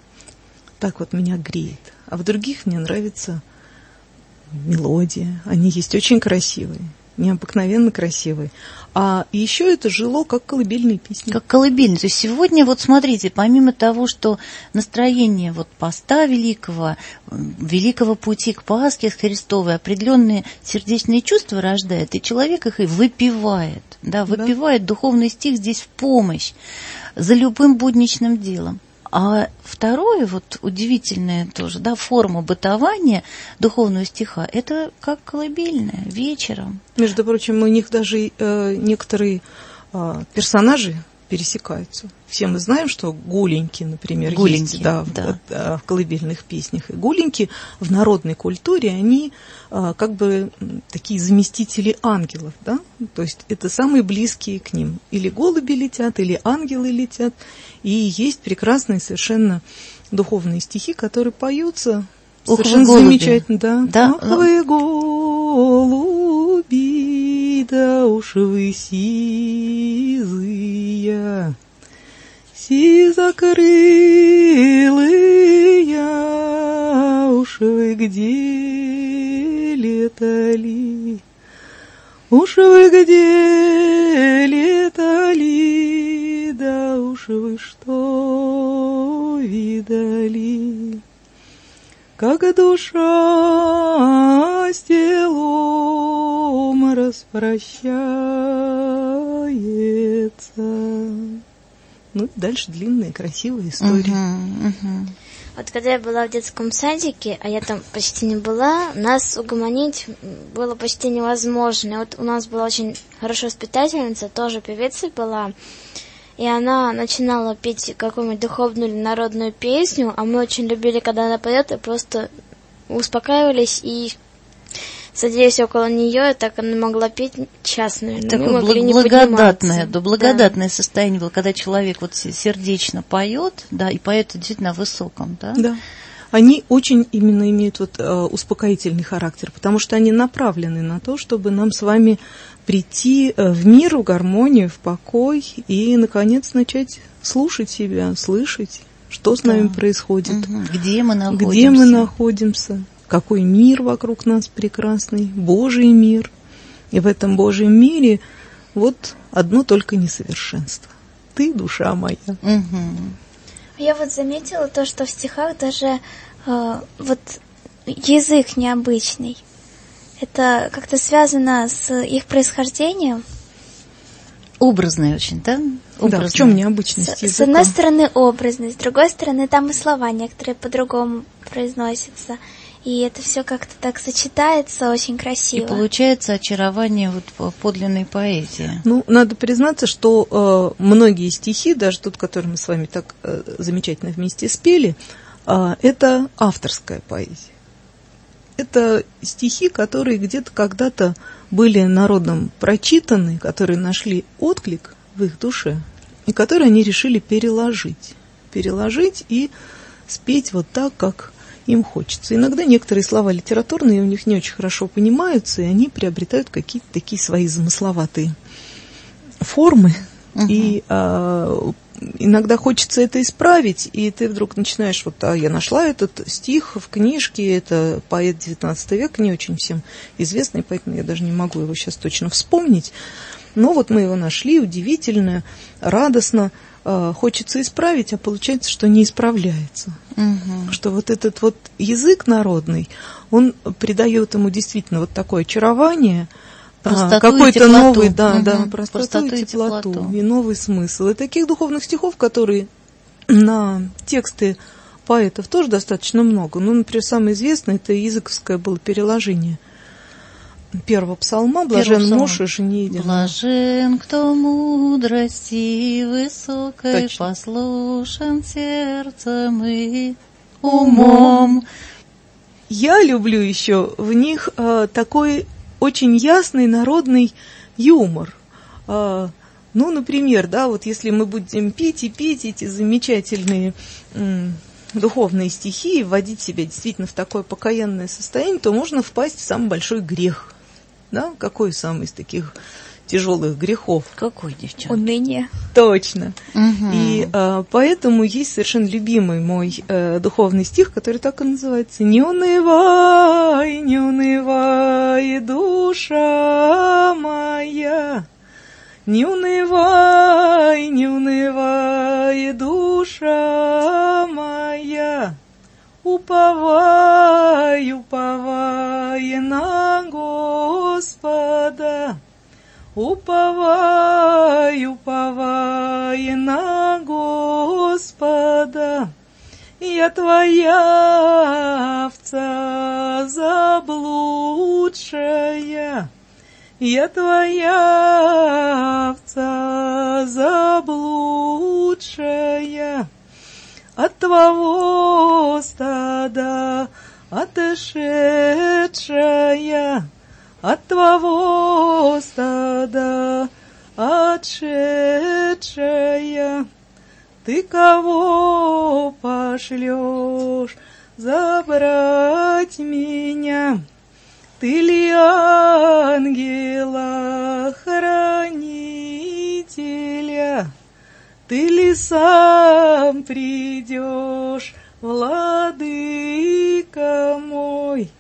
так вот меня греет. А в других мне нравится мелодия. Они есть очень красивые, необыкновенно красивые. А еще это жило как колыбельные песни.
Как колыбельные. То есть сегодня, вот смотрите, помимо того, что настроение вот поста великого пути к Пасхе Христовой определенные сердечные чувства рождает, и человек их и выпивает. Да, выпивает духовный стих здесь в помощь за любым будничным делом. А второе, вот удивительная тоже, да, форма бытования духовного стиха, это как колыбельная вечером.
Между прочим, у них даже некоторые персонажи пересекаются. Все мы знаем, что гуленьки, например,
гуленьки,
есть в колыбельных песнях. И гуленьки в народной культуре, они как бы такие заместители ангелов, да? То есть это самые близкие к ним. Или голуби летят, или ангелы летят. И есть прекрасные совершенно духовные стихи, которые поются совершенно замечательно.
Да.
Ах вы голуби, да уж вы сизые, сизокрылые, уж вы где летали, уж вы где летали, да уж вы что видали, как душа с телом распрощается. Дальше длинная, красивая история.
Вот когда я была в детском садике, а я там почти не была, нас угомонить было почти невозможно. Вот у нас была очень хорошая воспитательница, тоже певица была, и она начинала петь какую-нибудь духовную или народную песню, а мы очень любили, когда она поет, и просто успокаивались и садились около нее, и так она могла петь час, наверное.
Такое благодатное состояние было, когда человек вот сердечно поет, да, и поет действительно о высоком, да?
Да. Они очень именно имеют успокоительный характер, потому что они направлены на то, чтобы нам с вами прийти в мир, в гармонию, в покой и, наконец, начать слушать себя, слышать, что с нами происходит.
Где мы
находимся. Какой мир вокруг нас прекрасный, Божий мир. И в этом Божьем мире вот одно только несовершенство. Ты, душа моя.
Я вот заметила то, что в стихах даже вот язык необычный. это как-то связано с их происхождением.
Образный очень, да? Образный.
Да, в чем необычность языка?
С одной стороны образный, с другой стороны там и слова некоторые по-другому произносятся. И это все как-то так сочетается очень красиво.
И получается очарование вот подлинной поэзии.
Ну, надо признаться, что многие стихи, даже тот, который мы с вами так замечательно вместе спели, это авторская поэзия. Это стихи, которые где-то когда-то были народом прочитаны, которые нашли отклик в их душе, и которые они решили переложить и спеть вот так, как им хочется. Иногда некоторые слова литературные у них не очень хорошо понимаются, и они приобретают какие-то такие свои замысловатые формы. И иногда хочется это исправить, и ты вдруг начинаешь, я нашла этот стих в книжке, это поэт XIX века, не очень всем известный, поэтому я даже не могу его сейчас точно вспомнить. Но вот мы его нашли, удивительно, радостно, хочется исправить, а получается, что не исправляется. Что вот этот вот язык народный, он придает ему действительно вот такое очарование, какой-то новый, простоту и теплоту, и новый смысл. И таких духовных стихов, которые на тексты поэтов тоже достаточно много. Ну, например, самое известное, это языковское было переложение первого псалма «Блажен муж и жени единого».
Блажен, кто мудрости высокой послушен сердцем и умом.
Я люблю еще в них такой очень ясный народный юмор. Ну, например, вот если мы будем петь и петь эти замечательные духовные стихи и вводить себя действительно в такое покаянное состояние, то можно впасть в самый большой грех. Да? Какой самый из таких тяжелых грехов?
Какой, девчонка?
Уныние.
Точно. И поэтому есть совершенно любимый мой духовный стих, который так и называется: «Не унывай, не унывай, душа моя, не унывай, не унывай, душа моя, уповай, уповай на Господа». Уповай, уповай на Господа, я твоя овца заблудшая, я твоя овца заблудшая, от твоего стада отошедшая, от твоего стада отшедшая. Ты кого пошлешь забрать меня? Ты ли ангела-хранителя? Ты ли сам придешь, владыка мой?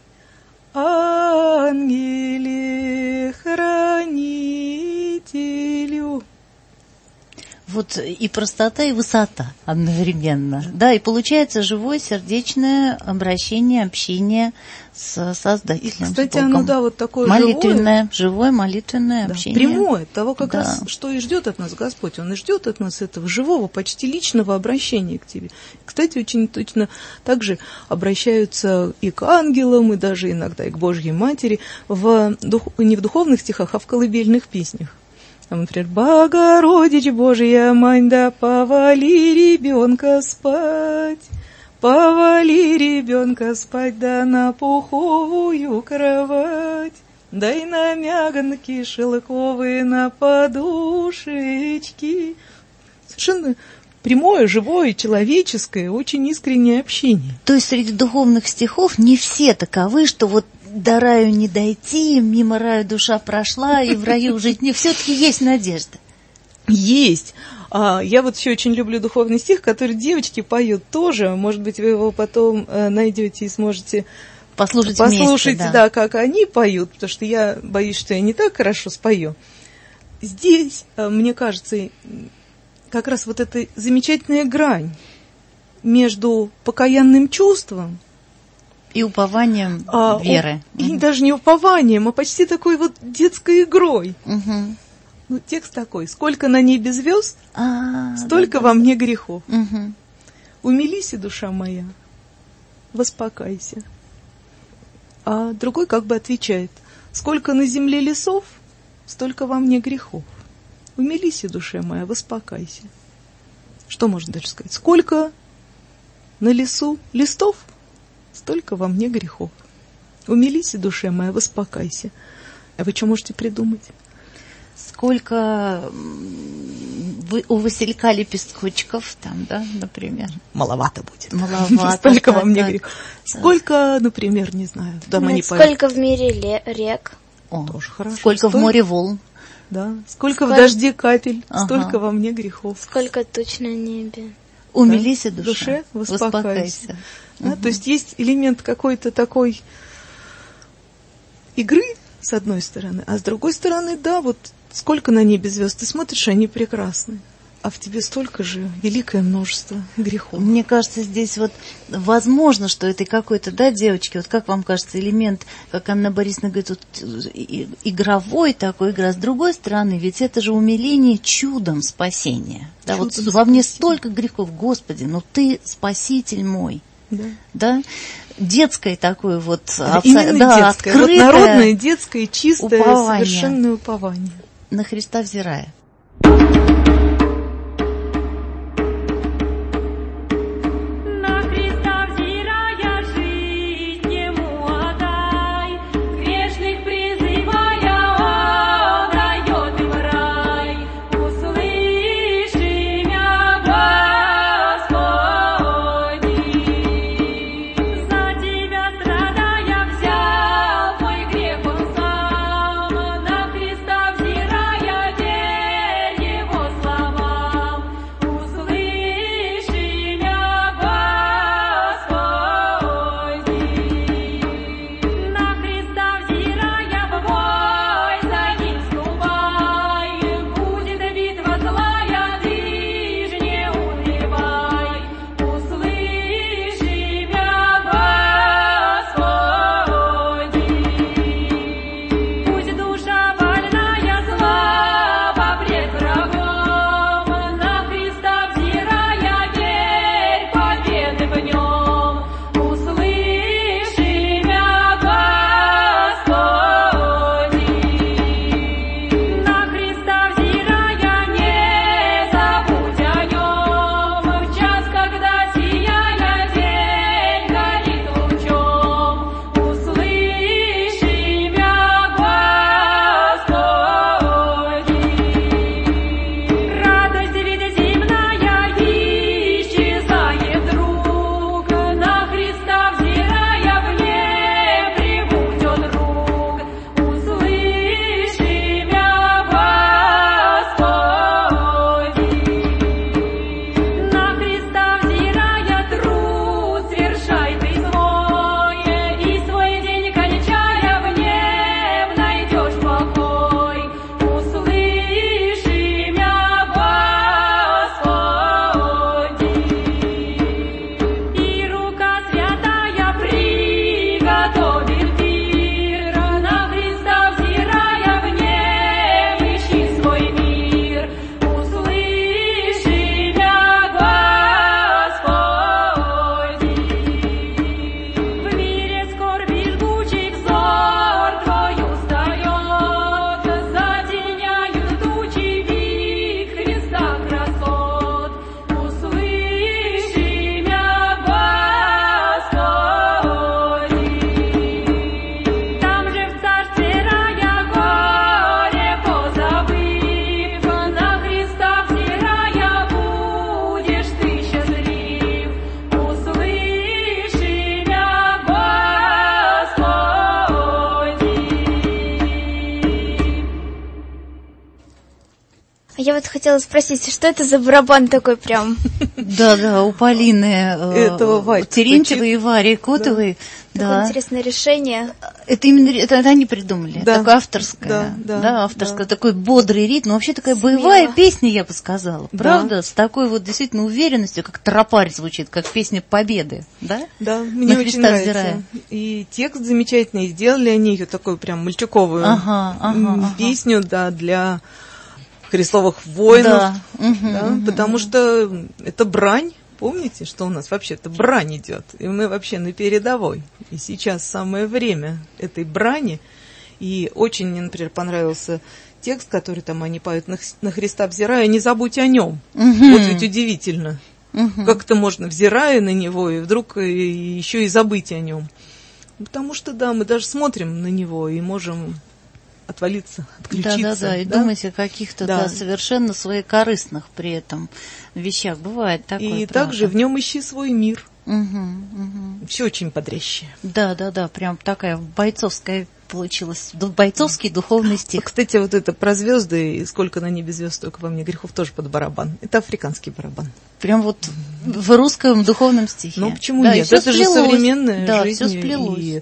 Ангеле-хранителю.
Вот и простота, и высота одновременно. Да, и получается живое сердечное обращение, общение с Создателем.
И, кстати, оно, вот такое
живое молитвенное общение.
Прямое, того как раз, что и ждет от нас Господь. Он и ждет от нас этого живого, почти личного обращения к тебе. Кстати, очень точно так же обращаются и к ангелам, и даже иногда и к Божьей Матери, не в духовных стихах, а в колыбельных песнях. Например, «Богородиce Божия Мань, да повали ребенка спать, повали ребенка спать, да на пуховую кровать, да и на мягонки шелковые, на подушечки». Совершенно прямое, живое, человеческое, очень искреннее общение.
То есть среди духовных стихов не все таковы, что вот до раю не дойти, мимо раю душа прошла, и в раю жить не... Все-таки есть надежда.
Есть. Я вот еще очень люблю духовный стих, который девочки поют тоже. Может быть, вы его потом найдете и сможете послушать вместе, да, как они поют, потому что я боюсь, что я не так хорошо спою. Здесь, мне кажется, как раз вот эта замечательная грань между покаянным чувством
И упованием веры.
И даже не упованием, а почти такой вот детской игрой. Ну, текст такой: «Сколько на небе звезд, столько во мне грехов. Умились, душа моя, воспокойся». А другой как бы отвечает: «Сколько на земле лесов, столько во мне грехов. Умились, душа моя, воспокойся». Что можно дальше сказать? «Сколько на лесу листов, столько во мне грехов. Умились, душа моя, воспокойся». А вы что можете придумать?
Сколько у Василька лепесткочков там, да, например?
Маловато будет.
Маловато.
Столько во мне грехов. Сколько, например, не знаю.
Сколько в мире рек.
Тоже хорошо.
Сколько в море волн.
Да. Сколько в дожде капель, столько во мне грехов.
Сколько туч на небе.
Умились, душа,
душе воспокойся. Да, то есть есть элемент какой-то такой игры, с одной стороны, а с другой стороны, да, вот сколько на небе звезд, ты смотришь, они прекрасны, а в тебе столько же, великое множество грехов.
Мне кажется, здесь вот возможно, что это какой-то, да, девочки, вот как вам кажется, элемент, как Анна Борисовна говорит, вот, игровой такой игра. С другой стороны, ведь это же умиление чудом спасения. Да, чудом вот спасения. Во мне столько грехов, Господи, но Ты спаситель мой. Да. Да? Детское такое вот,
именно детское, открытое, вот народное, детское, чистое, упование. Совершенное упование.
На Христа взирая.
Я вот хотела спросить, что это за барабан такой прям?
Да, у Полины Терентьевой и Вари Котовой.
Такое интересное решение.
Это именно это они придумали,
да.
Такое авторское, авторское, такой бодрый ритм, вообще такая боевая песня, я бы сказала, правда, с такой вот действительно уверенностью, как тропарь звучит, как песня Победы, да?
Да, мне очень нравится. Взирая. И текст замечательный, сделали они ее такую прям мальчуковую песню, да, для крестовых воинов, потому что это брань. Помните, что у нас вообще-то брань идет, и мы вообще на передовой. И сейчас самое время этой брани. И очень мне, например, понравился текст, который там они поют на Христа взирая, не забудь о нем. Вот ведь удивительно. Как-то можно, взирая на него, и вдруг еще и забыть о нем. Потому что, да, мы даже смотрим на него и можем отвалиться, отключиться.
И думать о каких-то совершенно своекорыстных при этом вещах. Бывает такое.
И также в нем ищи свой мир. Все очень бодрящее.
Да, прям такая бойцовская получилась, бойцовский духовный стих.
Кстати, вот это про звезды, и сколько на небе звезд, столько во мне грехов, тоже под барабан. Это африканский барабан.
Прям вот в русском духовном стихе.
Ну, почему нет? Это же современная жизнь.
Все сплелось.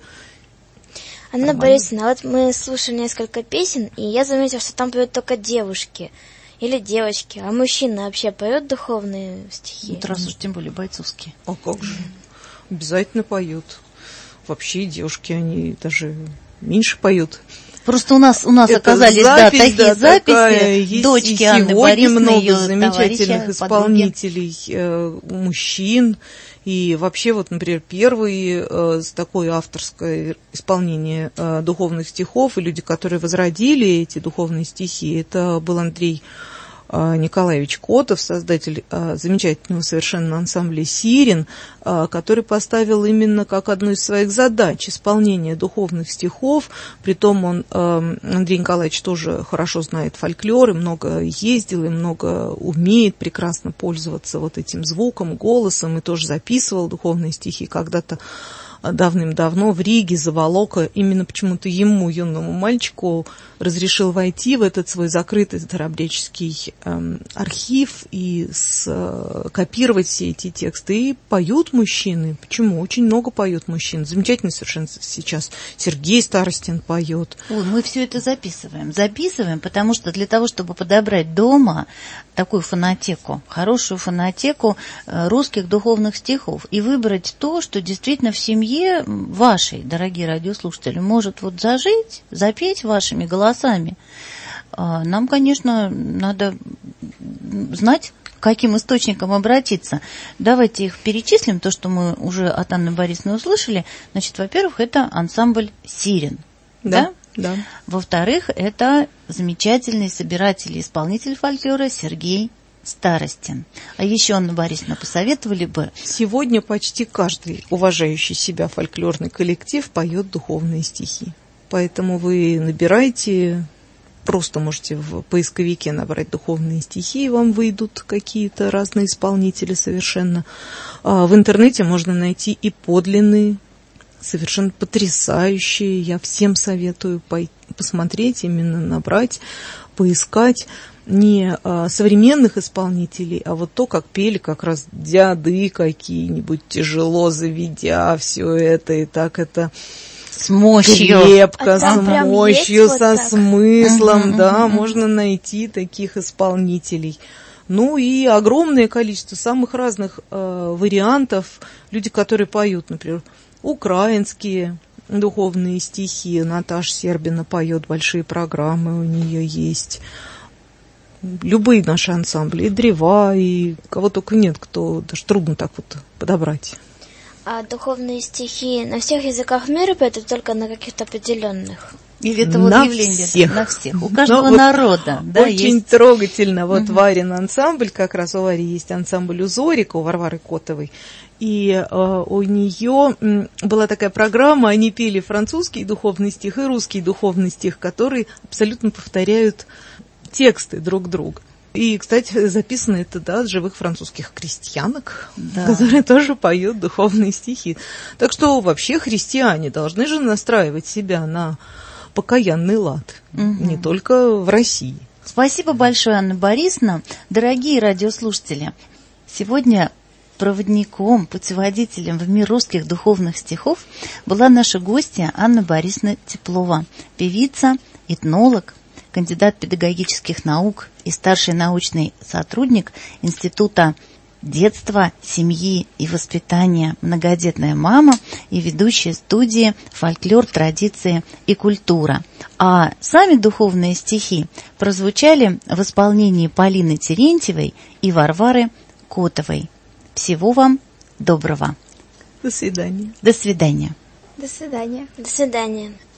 Анна Борисовна, вот мы слушали несколько песен, и я заметила, что там поют только девушки или девочки, а мужчины вообще поют духовные стихи?
Вот раз уж тем более бойцовские.
А как же? Обязательно поют. Вообще девушки, они даже меньше поют.
Просто у нас оказались такие записи, дочки Анны Борисовны,
много
ее
замечательных исполнителей, мужчин. И вообще, вот, например, первый такое авторское исполнение духовных стихов, и люди, которые возродили эти духовные стихи, это был Андрей Николаевич Котов, создатель замечательного совершенно ансамбля «Сирен», который поставил именно как одну из своих задач исполнение духовных стихов. Притом он, Андрей Николаевич, тоже хорошо знает фольклор, и много ездил, и много умеет прекрасно пользоваться вот этим звуком, голосом, и тоже записывал духовные стихи когда-то давным-давно в Риге, Заволока, именно почему-то ему, юному мальчику, разрешил войти в этот свой закрытый старообрядческий архив и копировать все эти тексты. И поют мужчины. Почему? Очень много поют мужчин. Замечательно совершенно сейчас Сергей Старостин поет.
Ой, мы все это записываем, потому что для того, чтобы подобрать дома такую фонотеку, хорошую фонотеку русских духовных стихов и выбрать то, что действительно в семье вашей, дорогие радиослушатели, может вот зажить, запеть вашими голосами. Нам, конечно, надо знать, к каким источникам обратиться. Давайте их перечислим, то, что мы уже от Анны Борисовны услышали. Значит, во-первых, это ансамбль «Сирен». Да?
Да.
Во-вторых, это замечательный собиратель и исполнитель фольклора Сергей Старостин. А еще, Анна Борисовна, посоветовали бы...
Сегодня почти каждый уважающий себя фольклорный коллектив поет духовные стихи. Поэтому вы набираете, просто можете в поисковике набрать духовные стихи, и вам выйдут какие-то разные исполнители совершенно. В интернете можно найти и подлинные, совершенно потрясающие. Я всем советую посмотреть, именно набрать, поискать. Не современных исполнителей, а вот то, как пели как раз дяды какие-нибудь, тяжело заведя все это, и так это
с мощью,
крепко, с мощью, со смыслом, да, можно найти таких исполнителей. Ну и огромное количество самых разных вариантов. Люди, которые поют, например, украинские духовные стихи. Наташа Сербина поет, большие программы у нее есть. Любые наши ансамбли, и древа, и кого только нет, кто даже трудно так вот подобрать.
А духовные стихи на всех языках мира поют, только на каких-то определенных?
Или это вот
на
явление
всех.
На всех. У каждого народа.
Да, очень есть. Трогательно. Вот Варин ансамбль, как раз у Вари есть ансамбль «Узорик», у Варвары Котовой. И у нее была такая программа, они пели французский духовный стих и русский духовный стих, которые абсолютно повторяют тексты друг друга. И, кстати, записано это, да, от живых французских крестьянок, которые тоже поют духовные стихи. Так что вообще христиане должны же настраивать себя на покаянный лад, не только в России.
Спасибо большое, Анна Борисовна. Дорогие радиослушатели, сегодня проводником, путеводителем в мир русских духовных стихов была наша гостья Анна Борисовна Теплова, певица, этнолог, кандидат педагогических наук и старший научный сотрудник Института детства, семьи и воспитания, многодетная мама и ведущая студии «Фольклор, традиции и культура». А сами духовные стихи прозвучали в исполнении Полины Терентьевой и Варвары Котовой. Всего вам доброго.
До свидания.
До свидания.
До свидания.
До свидания.